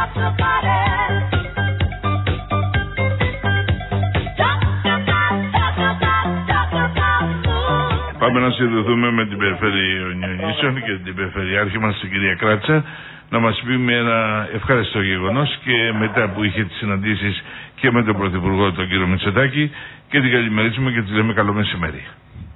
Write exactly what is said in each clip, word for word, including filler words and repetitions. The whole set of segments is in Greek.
Πάμε να συνδεθούμε με την Περιφερειονήσεων και την Περιφερειάρχη μας, την κυρία Κράτσα, να μας πει με ένα ευχάριστο γεγονός και μετά που είχε τις συναντήσεις και με τον Πρωθυπουργό, τον κύριο Μητσοτάκη, και την καλημερίζουμε και της λέμε καλό μεσημέρι.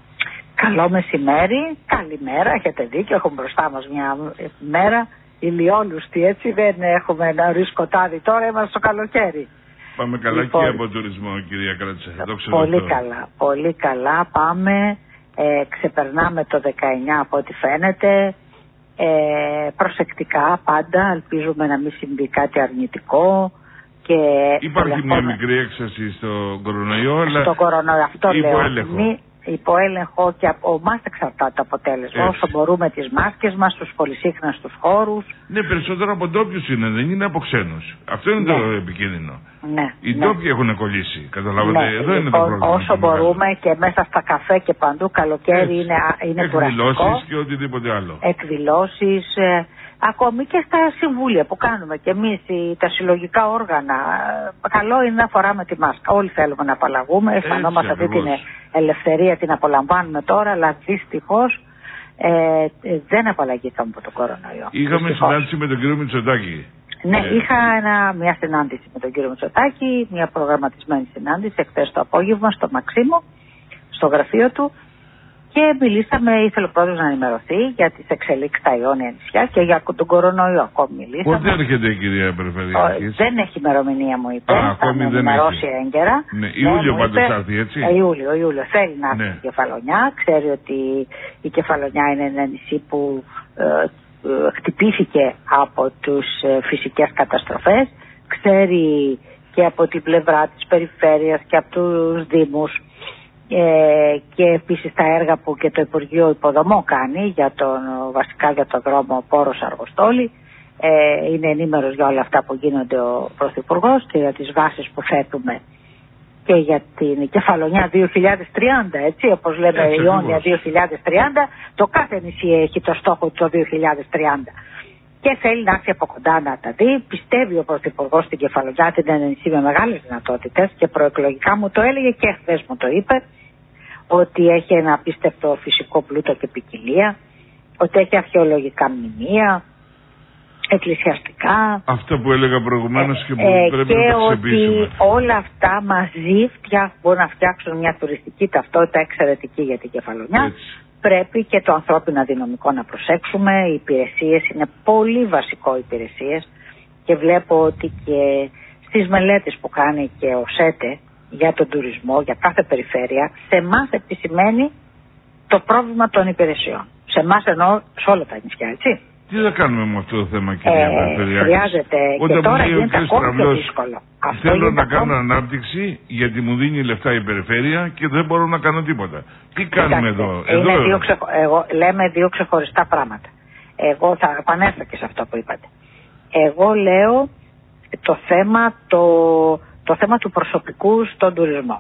Καλό μεσημέρι, καλημέρα, έχετε δίκιο, έχουμε μπροστά μας μια μέρα ηλιόλουστη, έτσι, δεν έχουμε νωρί σκοτάδι τώρα, είμαστε στο καλοκαίρι. Πάμε καλά λοιπόν, και από τουρισμό, κυρία Κράτσα. Πολύ καλά, πολύ καλά πάμε. Ε, ξεπερνάμε το δεκαεννιά από ό,τι φαίνεται, ε, προσεκτικά πάντα, ελπίζουμε να μην συμβεί κάτι αρνητικό. Και υπάρχει μια μικρή έξαρση στο κορονοϊό, αλλά στο κορονοϊό, αυτό υπό λέω, έλεγχο. μη, υπό έλεγχο και από εμάς εξαρτάται το αποτέλεσμα. Έτσι. Όσο μπορούμε τις μάσκες μας, τους πολυσύχναστους χώρους. Ναι, περισσότερο από ντόπιους είναι, δεν είναι από ξένους. Αυτό είναι ναι. το επικίνδυνο. Ναι, Οι ναι. ντόπιοι έχουν κολλήσει. Καταλάβατε, ναι, εδώ λοιπόν, είναι το πρόβλημα. Όσο μπορούμε και μέσα στα καφέ και παντού, καλοκαίρι είναι, είναι κουραστικό. Εκδηλώσεις και οτιδήποτε άλλο. Εκδηλώσεις, ε, ακόμη και στα συμβούλια που κάνουμε και εμείς, τα συλλογικά όργανα. Καλό είναι να φοράμε τη μάσκα. Όλοι θέλουμε να απαλλαγούμε, αισθανόμαστε αυτή την ελευθερία, την απολαμβάνουμε τώρα, αλλά δυστυχώς ε, δεν απαλλαγήκαμε από το κορονοϊό. Είχαμε συνάντηση με τον κύριο Μητσοτάκη. Ναι, ε, είχα ένα, μια συνάντηση με τον κύριο Μητσοτάκη, μια προγραμματισμένη συνάντηση εχθές το απόγευμα στο Μαξίμο, στο γραφείο του, και μιλήσαμε, ήθελε ο πρόεδρος να ενημερωθεί για τις εξελίξεις στα Ιόνια νησιά και για τον κορονοϊό. Ακόμη μιλήσαμε. Πότε έρχεται η κυρία Περιφερειάρχη? Δεν έχει ημερομηνία, μου είπε. Α, θα με ενημερώσει έγκαιρα. Ναι, Ιούλιο ναι, πάντως θα έρθει, έτσι. Ε, Ιούλιο, Ιούλιο. Θέλει να έρθει ναι. η Κεφαλονιά. Ξέρει ότι η Κεφαλονιά είναι ένα νησί που ε, ε, χτυπήθηκε από τις ε, φυσικές καταστροφές. Ξέρει και από την πλευρά της περιφέρειας και από τους δήμους. Ε, και επίσης τα έργα που και το Υπουργείο Υποδομών κάνει για τον, βασικά για τον δρόμο Πόρος Αργοστόλη, ε, είναι ενήμερος για όλα αυτά που γίνονται ο Πρωθυπουργός και για τις βάσεις που θέτουμε και για την Κεφαλονιά δύο χιλιάδες τριάντα, έτσι, όπως λέμε η Ιόνια δύο χιλιάδες τριάντα, το κάθε νησί έχει το στόχο του το δύο χιλιάδες τριάντα και θέλει να έρθει από κοντά να τα δει. Πιστεύει ο Πρωθυπουργός στην Κεφαλονιά, την ένα νησί με μεγάλες δυνατότητες, και προεκλογικά μου το έλεγε και χθες μου το είπε, ότι έχει ένα απίστευτο φυσικό πλούτο και ποικιλία, ότι έχει αρχαιολογικά μνημεία, εκκλησιαστικά. Αυτό που έλεγα προηγουμένως και που ε, πρέπει και να τα ξεπίσουμε. ότι όλα αυτά μαζί φτιά, μπορούν να φτιάξουν μια τουριστική ταυτότητα εξαιρετική για την Κεφαλονιά. Έτσι. Πρέπει και το ανθρώπινο δυναμικό να προσέξουμε. Οι υπηρεσίες είναι πολύ βασικό, οι υπηρεσίες, και βλέπω ότι και στις μελέτες που κάνει και ο ΣΕΤΕ για τον τουρισμό, για κάθε περιφέρεια, σε εμάς επισημαίνει το πρόβλημα των υπηρεσιών. Σε εμάς εννοώ σε όλα τα νησιά, έτσι. Τι θα κάνουμε με αυτό το θέμα, κυρία ε, Περιφερειάρχη? Χρειάζεται. Όταν και τώρα γίνεται γίνεται ακόμη πιο δύσκολο. Θέλω να κάνω ανάπτυξη γιατί μου δίνει λεφτά η περιφέρεια και δεν μπορώ να κάνω τίποτα. Τι κάνουμε εδώ? Είναι εδώ δύο ξεχω... Εγώ, λέμε δύο ξεχωριστά πράγματα. Εγώ θα επανέλθω και σε αυτό που είπατε. Εγώ λέω το θέμα, το, το θέμα του προσωπικού στον τουρισμό.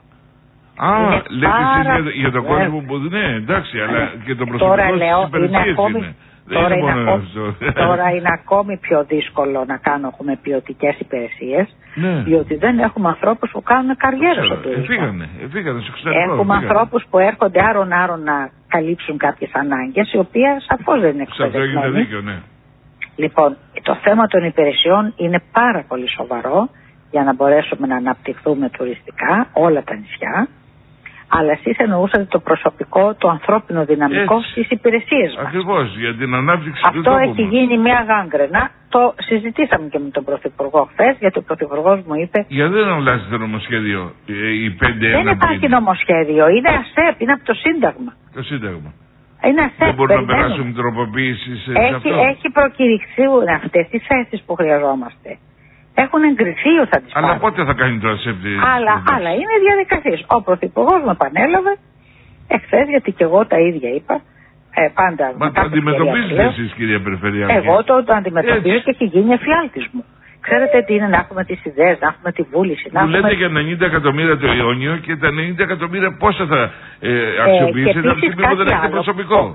Α, είναι λέτε πάρα... εσείς για, για τον κόσμο που... Ναι, εντάξει, αλλά και το προσωπικό τώρα λέω, στις υπηρεσίες είναι. Ακόμη... είναι. Τώρα είναι, είναι, ακόμη, τώρα είναι ακόμη πιο δύσκολο να κάνουμε ποιοτικές υπηρεσίες, ναι. διότι δεν έχουμε ανθρώπους που κάνουν καριέρα στον τουρισμό. Εφήγανε, εφήγανε στο εξωτερικό. Έχουμε ανθρώπους που έρχονται άρον-άρον να καλύψουν κάποιες ανάγκες, οι οποίες σαφώς δεν είναι εκπαιδευμένοι. Σε αυτό έχετε δίκιο, ναι. Λοιπόν, το θέμα των υπηρεσιών είναι πάρα πολύ σοβαρό για να μπορέσουμε να αναπτυχθούμε τουριστικά όλα τα νησιά. Αλλά εσείς εννοούσατε το προσωπικό, το ανθρώπινο δυναμικό έτσι, στις υπηρεσίες μας. Ακριβώς, για την ανάπτυξη αυτό του τόπου έχει μας. γίνει μια γάγκρενα. Το συζητήσαμε και με τον Πρωθυπουργό χθες, γιατί ο Πρωθυπουργός μου είπε... Γιατί δεν αλλάζει το νομοσχέδιο, η πέντε ένα. Δεν υπάρχει νομοσχέδιο, είναι ΑΣΕΠ, είναι από το Σύνταγμα. Το Σύνταγμα. Είναι ΑΣΕΠ. Δεν μπορούν να περάσουν τροποποίησεις σε έχει, αυτό. Έχει προκηρυχθεί αυτές τις θέσεις που χρειαζόμαστε. Έχουν εγκριθεί ότι θα τις Αλλά πάρουν. πότε θα κάνει το ΑΣΕΠ? Αλλά, αλλά είναι διαδικασίες. Ο Πρωθυπουργός με επανέλαβε εχθές, γιατί και εγώ τα ίδια είπα. Ε, πάντα Μα το αντιμετωπίζετε εσείς, κυρία Περιφερειάρχη? Εγώ το, το αντιμετωπίζω έτσι. Και έχει γίνει εφιάλτης μου. Ξέρετε τι είναι να έχουμε τις ιδέες, να έχουμε τη βούληση. Μου λέτε για ενενήντα εκατομμύρια το Ιόνιο και τα ενενήντα εκατομμύρια πόσα θα ε, αξιοποιήσετε από τη στιγμή που δεν έχετε προσωπικό.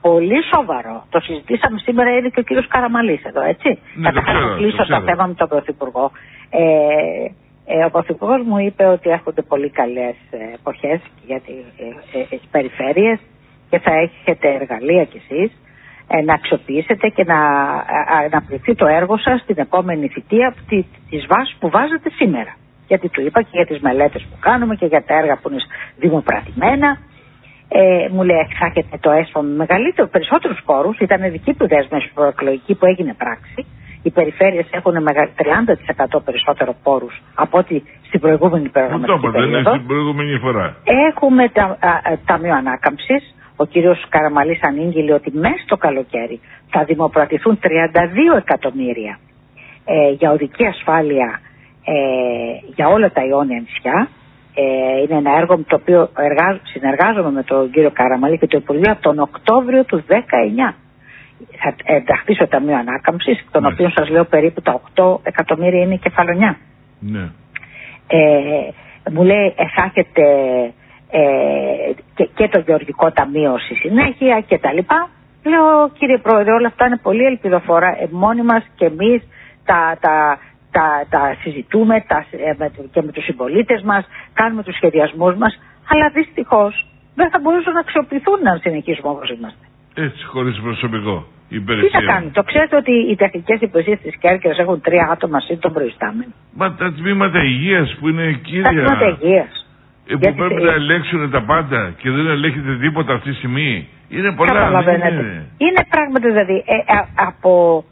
πολύ σοβαρό. Το συζητήσαμε σήμερα, είναι και ο κύριος Καραμαλής εδώ, έτσι. Ναι, Καταρχάς να κλείσω το θέμα με τον Πρωθυπουργό. Ε, ε, ο Πρωθυπουργός μου είπε ότι έρχονται πολύ καλές εποχές για τις ε, ε, ε, περιφέρειες και θα έχετε εργαλεία κι εσείς ε, να αξιοποιήσετε και να αναπτυχθεί το έργο σας στην επόμενη θητεία τη, της βάσης που βάζετε σήμερα. Γιατί του είπα και για τις μελέτες που κάνουμε και για τα έργα που είναι δημοπρατημένα. Ε, μου λέει θα έχετε το ΕΣΠΑ με μεγαλύτερο, περισσότερους πόρους. Ήταν δική του δέσμευση προεκλογική που έγινε πράξη. Οι περιφέρειες έχουν τριάντα τοις εκατό περισσότερο πόρους από ό,τι στην προηγούμενη προγραμματική περίοδο. Στην προηγούμενη φορά. Έχουμε τα, ταμείο ανάκαμψης. Ο κύριος Καραμαλής ανήγγειλε ότι μέσα στο καλοκαίρι θα δημοπρατηθούν τριάντα δύο εκατομμύρια ε, για οδική ασφάλεια ε, για όλα τα Ιόνια νησιά. Ε, είναι ένα έργο με το οποίο εργάζω, συνεργάζομαι με τον κύριο Καραμαλή και το Υπουργείο από τον Οκτώβριο του δεκαεννιά. Θα ενταχθεί στο Ταμείο Ανάκαμψης, των ναι. οποίων σας λέω περίπου τα οκτώ εκατομμύρια είναι η κεφαλονιά. Ναι. Ε, μου λέει ε, θα έχετε ε, και, και το Γεωργικό Ταμείο στη συνέχεια και τα λοιπά. Λέω κύριε Πρόεδρε, όλα αυτά είναι πολύ ελπιδοφόρα. Ε, μόνοι μας και εμείς τα... τα Τα, τα συζητούμε τα, με, και με τους συμπολίτες μας, κάνουμε τους σχεδιασμούς μας, αλλά δυστυχώς δεν θα μπορούσαν να αξιοποιηθούν να συνεχίσουμε όπως είμαστε. Έτσι, χωρίς προσωπικό. Τι θα κάνουν, το ξέρετε ότι οι τεχνικές υπηρεσίες της Κέρκυρας έχουν τρία άτομα συν τον προϊστάμενο. Μα τα τμήματα υγείας που είναι κύρια. Τα τμήματα υγείας. Ε, που Γιατί πρέπει σε... να ελέγξουν τα πάντα και δεν ελέγχεται τίποτα αυτή τη στιγμή. Είναι πολλά. Καταλαβαίνετε. Είναι. είναι πράγματι δηλαδή ε, α, από.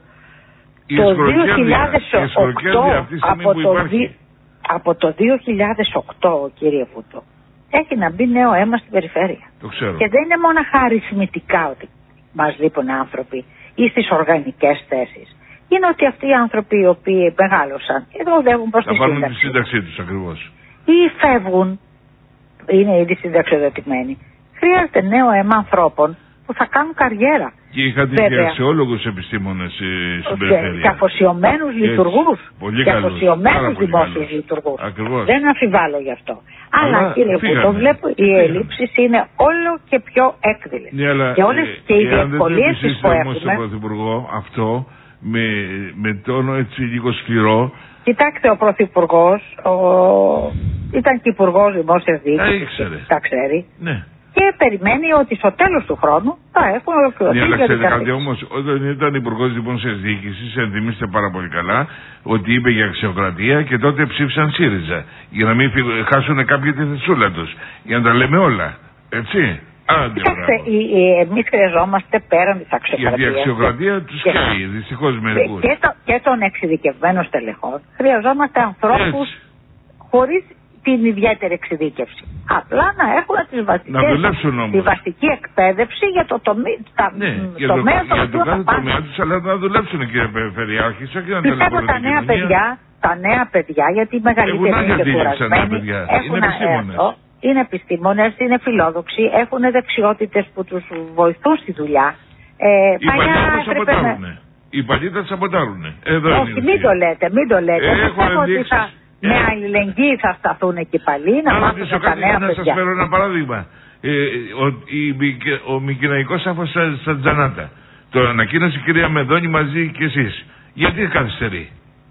Το δύο χιλιάδες οκτώ, από το, δι, από το δύο χιλιάδες οκτώ, κύριε Φούτο, έχει να μπει νέο αίμα στην περιφέρεια. Το ξέρω. Και δεν είναι μόνο αριθμητικά ότι μας λείπουν άνθρωποι ή στις οργανικές θέσεις. Είναι ότι αυτοί οι άνθρωποι οι οποίοι μεγάλωσαν και οδεύουν προς τη σύνταξη. Θα πάρουν τη σύνταξή τους ακριβώς. Ή φεύγουν, είναι ήδη συνταξιοδοτημένοι. Χρειάζεται νέο αίμα ανθρώπων που θα κάνουν καριέρα. Και είχατε και αξιόλογους επιστήμονες στην περιφέρεια. Και αφοσιωμένους λειτουργούς. Και αφοσιωμένους δημόσιους λειτουργούς. Δεν αμφιβάλλω γι' αυτό. Αλλά, αλλά κύριε Φούτο, βλέπω οι ελλείψεις είναι όλο και πιο έκδηλες. Ναι, αλλά, και όλες ε, και οι δυσκολίες που έχουμε. Στον Πρωθυπουργό αυτό με, με τόνο έτσι λίγο σκληρό. Κοιτάξτε, ο Πρωθυπουργός ο... ήταν και υπουργός δημόσιας διοίκησης. Τα ξέρει. Ναι. Και περιμένει ότι στο τέλος του χρόνου θα έχουν ολοκληρωθεί. Ναι, αλλά ξέρετε κάτι όμως, όταν ήταν υπουργός δημόσιας διοίκησης, ενθυμίστε πάρα πολύ καλά, ότι είπε για αξιοκρατία και τότε ψήφισαν ΣΥΡΙΖΑ. Για να μην χάσουν κάποια τη θεσούλα τους. Για να τα λέμε όλα. Έτσι. Κοιτάξτε, εμείς χρειαζόμαστε πέραν της αξιοκρατίας. Γιατί η αξιοκρατία τους καίει, δυστυχώς μερικούς. Και, το, και των εξειδικευμένων στελεχών χρειαζόμαστε ανθρώπους χωρίς την ιδιαίτερη εξειδίκευση. Απλά να έχουν τις βασικές, τη βασική εκπαίδευση για το τομέα ναι, το, το, για το κάθε τομέα τους, αλλά να δουλέψουν κύριε Περιφερειάρχη. Πιστεύω τα νέα παιδιά, τα νέα παιδιά, γιατί οι μεγαλύτεροι είναι και κουρασμένοι, έχουν αυτό, είναι επιστήμονες, είναι φιλόδοξοι, έχουν δεξιότητες που τους βοηθούν στη δουλειά. Ε, οι παλιά τα σαμποτάρουνε. Οι παλιά τα σαμποτάρουνε. Όχι, μην το λέτε, μην το λέτε. Πιστεύω ότι θα... με αλληλεγγύη θα σταθούν εκεί πάλι, να μάθουν τα νέα να παιδιά. Να σας φέρω ένα παράδειγμα. Ε, ο ο, ο Μικηναϊκός Άφος στα, στα Τζανάτα. Το ανακοίνωσε η κυρία Μεδόνη μαζί και εσείς. Γιατί καθυστερεί?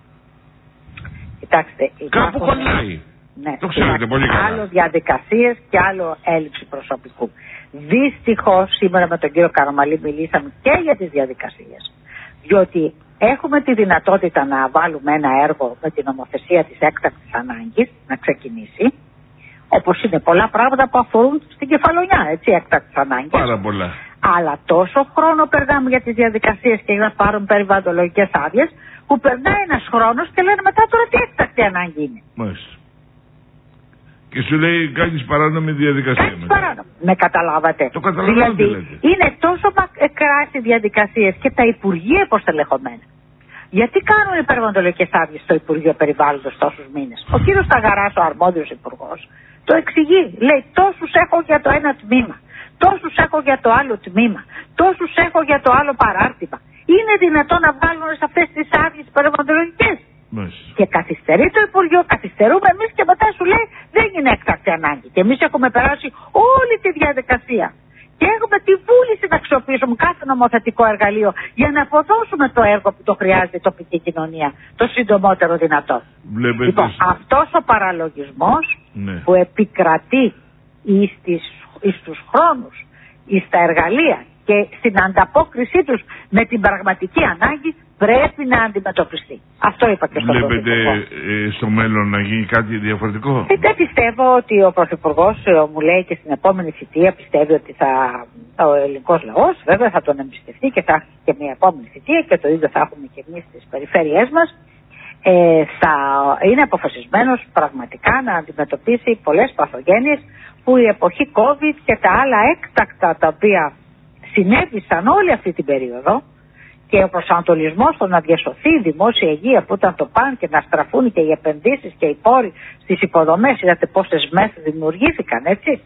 Κοιτάξτε, κάπου κολλάει. Ναι, το ξέρετε πολύ καλά. Άλλο διαδικασίες και άλλο έλλειψη προσωπικού. Δυστυχώς σήμερα με τον κύριο Καραμαλή μιλήσαμε και για τις διαδικασίες. Διότι έχουμε τη δυνατότητα να βάλουμε ένα έργο με την νομοθεσία της έκτακτης ανάγκης να ξεκινήσει, όπως είναι πολλά πράγματα που αφορούν στην κεφαλονιά, έτσι, έκτακτης ανάγκης. Πάρα πολλά. Αλλά τόσο χρόνο περνάμε για τις διαδικασίες και για να πάρουν περιβαλλοντολογικές άδειες, που περνάει ένας χρόνος και λένε μετά τώρα τι έκτακτη ανάγκη είναι. Μάλιστα. Και σου λέει κάνεις παράνομη διαδικασία. Κάνεις παράνομη. Με καταλάβατε. Το καταλαβαίνω. Δηλαδή είναι τόσο μακράς οι διαδικασίες και τα υπουργεία υποστελεχωμένα. Γιατί κάνουν οι περιβαλλοντολογικές άδειες στο Υπουργείο Περιβάλλοντος τόσους μήνες? Ο κύριος Σταγαράς, ο αρμόδιος υπουργός, το εξηγεί. Λέει τόσους έχω για το ένα τμήμα, τόσους έχω για το άλλο τμήμα, τόσους έχω για το άλλο παράρτημα. Είναι δυνατόν να βάλουν σε αυτές τις άδειες περιβαλλοντολογικές? Μάλιστα. Και καθυστερεί το Υπουργείο, καθυστερούμε εμείς και μετά σου λέει δεν είναι έκτακτη ανάγκη. Και εμείς έχουμε περάσει όλη τη διαδικασία. και έχουμε τη βούληση να αξιοποιήσουμε κάθε νομοθετικό εργαλείο για να αποδώσουμε το έργο που το χρειάζεται η τοπική κοινωνία το συντομότερο δυνατό. Βλέπετε... Λοιπόν, αυτός ο παραλογισμός ναι. που επικρατεί εις, τις, εις τους χρόνους, εις τα εργαλεία και στην ανταπόκρισή τους με την πραγματική ανάγκη πρέπει να αντιμετωπιστεί. Αυτό είπα και στον Βλέπετε ε, στο μέλλον να γίνει κάτι διαφορετικό. Ε, δεν πιστεύω ότι ο Πρωθυπουργός ε, μου λέει και στην επόμενη θητεία πιστεύει ότι θα, ο ελληνικός λαός βέβαια θα τον εμπιστευτεί και θα έχει και μια επόμενη θητεία και το ίδιο θα έχουμε και εμείς στις περιφέρειές μας. Ε, θα είναι αποφασισμένος πραγματικά να αντιμετωπίσει πολλές παθογένειες που η εποχή COVID και τα άλλα έκτακτα τα οποία συνέβησαν όλη αυτή την περίοδο και ο προσανατολισμός στο να διασωθεί η δημόσια υγεία που ήταν το παν και να στραφούν και οι επενδύσεις και οι πόροι στις υποδομές, είδατε πόσες μέθοδοι δημιουργήθηκαν, έτσι.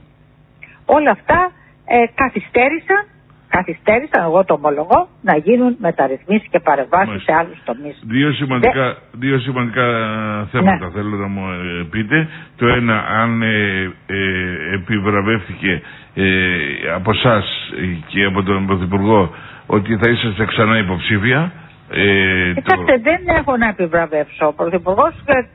Όλα αυτά ε, καθυστέρησαν, καθυστέρησαν, εγώ το ομολογώ, να γίνουν μεταρρυθμίσεις και παρεμβάσεις σε άλλους τομείς. Δύο σημαντικά, Δε... δύο σημαντικά θέματα ναι. θέλω να μου ε, πείτε. Το ένα, αν ε, ε, επιβραβεύτηκε ε, από εσάς και από τον Πρωθυπουργό ότι θα είσαστε ξανά υποψήφια. Ε, Κοιτάξτε, το... δεν έχω να επιβραβεύσω. Ο Πρωθυπουργός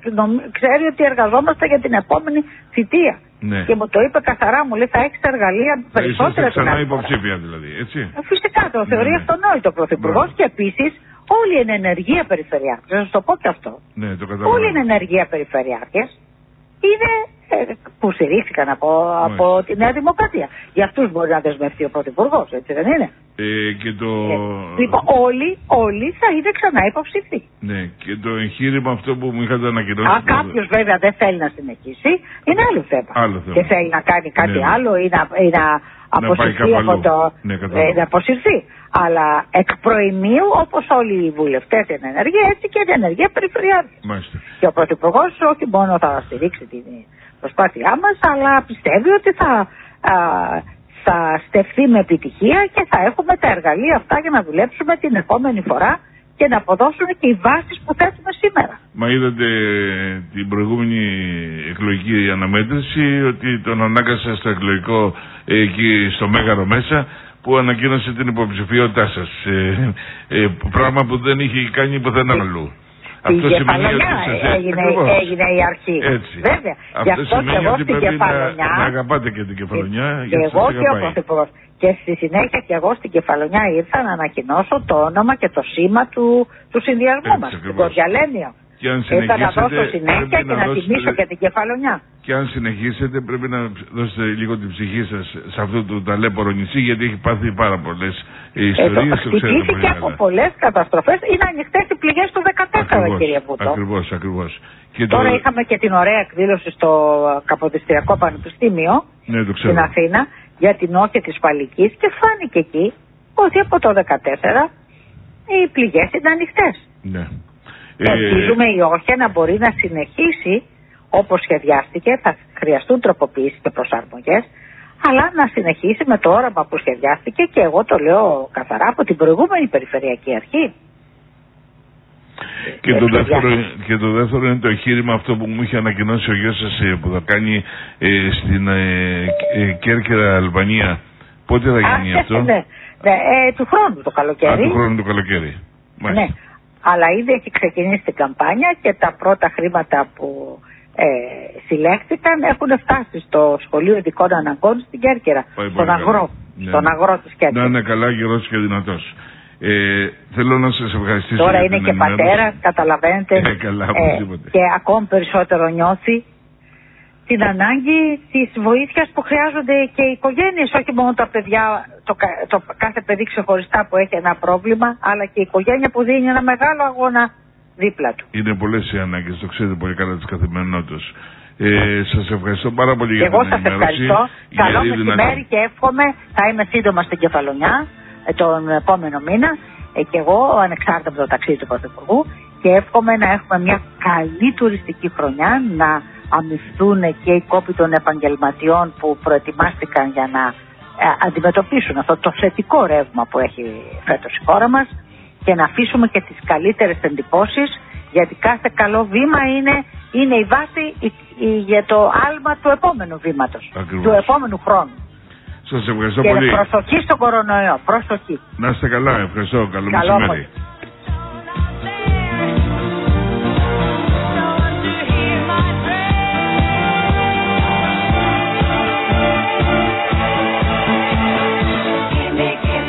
ξέρει ότι εργαζόμαστε για την επόμενη θητεία. Ναι. Και μου το είπε καθαρά, μου λέει θα έχεις εργαλεία περισσότερα. Θα είσαστε ξανά υποψήφια δηλαδή, έτσι. Φυσικά το θεωρεί ναι. αυτονόητο ο Πρωθυπουργός και επίσης όλοι είναι ενεργεία περιφερειάρχες. Θα σας το πω και αυτό. Ναι, το καταλαβαίνω. Όλοι είναι ενεργεία περιφερειάρχες. Είναι ε, που στηρίχθηκαν από, από τη Νέα Δημοκρατία. Για αυτούς μπορεί να δεσμευτεί ο Πρωθυπουργός, έτσι δεν είναι. Ε, και το... ε, λοιπόν, όλοι, όλοι θα είναι ξανά υποψήφοι. Ναι, και το εγχείρημα αυτό που μου είχατε ανακοινώσει. Αν κάποιος βέβαια δεν θέλει να συνεχίσει, είναι άλλο θέμα. Άλλο θέμα. Και θέλει να κάνει κάτι ναι, άλλο ή να, ή να, να αποσυρθεί από το. Ναι, ε, να αποσυρθεί. Αλλά εκ προημίου, όπως όλοι οι βουλευτές είναι ενεργοί, έτσι και είναι ενεργεία περιφερειάρχες. Και ο Πρωθυπουργός όχι μόνο θα στηρίξει την προσπάθειά μας, αλλά πιστεύει ότι θα, α, θα στεφθεί με επιτυχία και θα έχουμε τα εργαλεία αυτά για να δουλέψουμε την επόμενη φορά και να αποδώσουν και οι βάσεις που θέτουμε σήμερα. Μα είδατε την προηγούμενη εκλογική αναμέτρηση ότι τον ανάγκασε στο εκλογικό εκεί στο Μέγαρο μέσα που ανακοίνωσε την υποψηφιότητά σας. Ε, ε, πράγμα που δεν είχε κάνει πουθενά αλλού. Αυτό σημαίνει ότι σας έγινε, έγινε η αρχή. Έτσι. Βέβαια. Αυτό Γι' αυτό σημαίνει εγώ ότι στην πρέπει Κεφαλονιά. Να, να αγαπάτε και την Κεφαλονιά. Και εγώ και ο Πρωθυπουργός. Και στη συνέχεια και εγώ στην Κεφαλονιά ήρθα να ανακοινώσω το όνομα και το σήμα του, του συνδυασμού μας. Την Κορδιαλένιο. Και αν ήρθα να δώσω συνέχεια και να, να τιμήσω και την Κεφαλονιά. Και αν συνεχίσετε πρέπει να δώσετε λίγο την ψυχή σας σε αυτό το ταλέπορο νησί, γιατί έχει πάθει πάρα πολλές ιστορίες. Χτυπήθηκε από πολλές καταστροφές. Είναι ανοιχτές οι πληγές του δεκατέσσερα, ακριβώς, κύριε Βούτο. Ακριβώς, ακριβώς. Και τώρα το... είχαμε και την ωραία εκδήλωση στο Καποδιστριακό Πανεπιστήμιο, ναι, το στην Αθήνα για την όχια της Φαλικής και φάνηκε εκεί ότι από το δεκατέσσερα οι πληγές είναι ανοιχτές. Ναι. Ελπίζουμε η όχια να μπορεί να συνεχίσει όπως σχεδιάστηκε, θα χρειαστούν τροποποιήσεις και προσαρμογές, αλλά να συνεχίσει με το όραμα που σχεδιάστηκε και εγώ το λέω καθαρά από την προηγούμενη Περιφερειακή Αρχή. Και το, δεύτερο, και το δεύτερο είναι το εγχείρημα αυτό που μου είχε ανακοινώσει ο γιος σας που θα κάνει ε, στην ε, ε, Κέρκυρα, Αλβανία. Πότε θα γίνει Α, αυτό? Ναι, ναι, ε, του χρόνου το καλοκαίρι. Α, του χρόνου το καλοκαίρι. Ναι, αλλά ήδη έχει ξεκινήσει την καμπάνια και τα πρώτα χρήματα που ε, συλλέχθηκαν έχουν φτάσει στο Σχολείο Ειδικών Αναγκών στην Κέρκυρα, Πάει στον αγρό, ναι. στον αγρό της Κέρκυρας. Να είναι καλά, γερός και δυνατός. Ε, θέλω να σας ευχαριστήσω. Τώρα είναι και πατέρα, καταλαβαίνετε, ε, καλά, ε, και ακόμη περισσότερο νιώθει την ανάγκη της βοήθειας που χρειάζονται και οι οικογένειες, όχι μόνο τα παιδιά, το, το κάθε παιδί ξεχωριστά που έχει ένα πρόβλημα, αλλά και η οικογένεια που δίνει ένα μεγάλο αγώνα δίπλα του. Είναι πολλές οι ανάγκες, το ξέρετε πολύ καλά της καθημερινότητας. Ε, σας ευχαριστώ πάρα πολύ για την ενημέρωση. Εγώ σας ευχαριστώ. Καλό μεσημέρι και εύχομαι, θα είμαι σύντομα στην Κεφαλονιά τον επόμενο μήνα ε, και εγώ ανεξάρτητα από το ταξίδι του Πρωθυπουργού και εύχομαι να έχουμε μια καλή τουριστική χρονιά, να αμυφθούν και οι κόποι των επαγγελματιών που προετοιμάστηκαν για να ε, αντιμετωπίσουν αυτό το θετικό ρεύμα που έχει φέτος η χώρα μας και να αφήσουμε και τις καλύτερες εντυπώσεις, γιατί κάθε καλό βήμα είναι, είναι η βάση η, η, για το άλμα του επόμενου βήματος, Ακριβώς. του επόμενου χρόνου. Σας ευχαριστώ και πολύ. Προσοχή στον κορονοϊό. Προσοχή. Να είστε καλά. Ευχαριστώ. Καλό, Καλό μεσημέρι.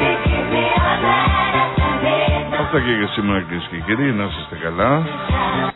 Αυτά και για σήμερα, κυρίες και κύριοι. Να είστε καλά.